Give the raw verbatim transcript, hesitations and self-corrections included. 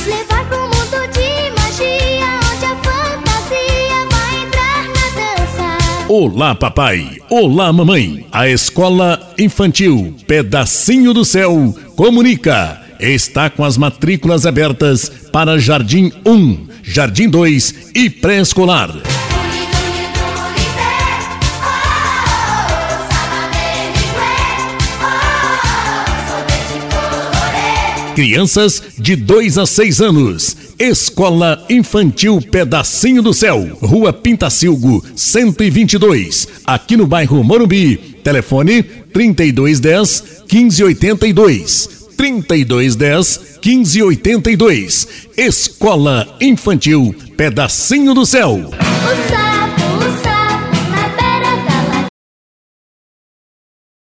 nos levar pro mundo de magia, onde a fantasia vai entrar na dança. Olá, papai. Olá, mamãe. A Escola Infantil Pedacinho do Céu comunica. Está com as matrículas abertas para Jardim um, Jardim dois e pré-escolar. Crianças de dois a seis anos. Escola Infantil Pedacinho do Céu, Rua Pintacilgo, cento e vinte e dois, aqui no bairro Morumbi. Telefone trinta e dois dez, quinze oitenta e dois. trinta e dois dez, quinze oitenta e dois. Escola Infantil Pedacinho do Céu.